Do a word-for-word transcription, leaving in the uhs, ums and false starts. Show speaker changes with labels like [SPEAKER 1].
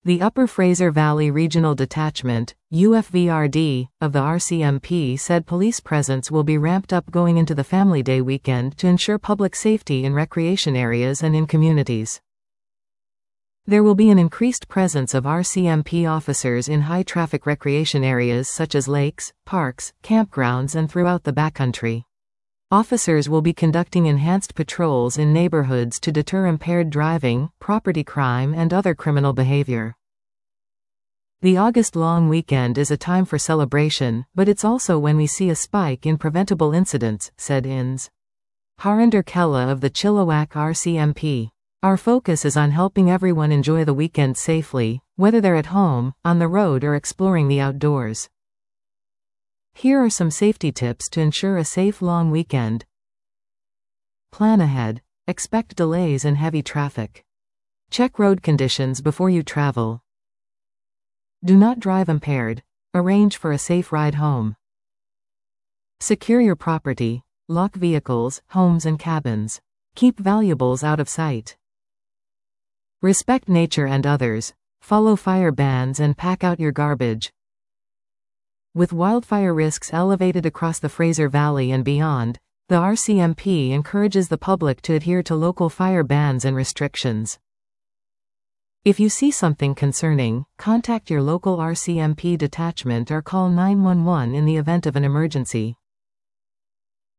[SPEAKER 1] The Upper Fraser Valley Regional Detachment, U F V R D, of the R C M P said police presence will be ramped up going into the Family Day weekend to ensure public safety in recreation areas and in communities. There will be an increased presence of R C M P officers in high-traffic recreation areas such as lakes, parks, campgrounds and throughout the backcountry. Officers will be conducting enhanced patrols in neighborhoods to deter impaired driving, property crime and other criminal behavior. The August long weekend is a time for celebration, but it's also when we see a spike in preventable incidents, said I N S. Harinder Kella of the Chilliwack R C M P. Our focus is on helping everyone enjoy the weekend safely, whether they're at home, on the road or exploring the outdoors. Here are some safety tips to ensure a safe long weekend. Plan ahead. Expect delays and heavy traffic. Check road conditions before you travel. Do not drive impaired. Arrange for a safe ride home. Secure your property. Lock vehicles, homes and cabins. Keep valuables out of sight. Respect nature and others. Follow fire bans and pack out your garbage. With wildfire risks elevated across the Fraser Valley and beyond, the R C M P encourages the public to adhere to local fire bans and restrictions. If you see something concerning, contact your local R C M P detachment or call nine one one in the event of an emergency.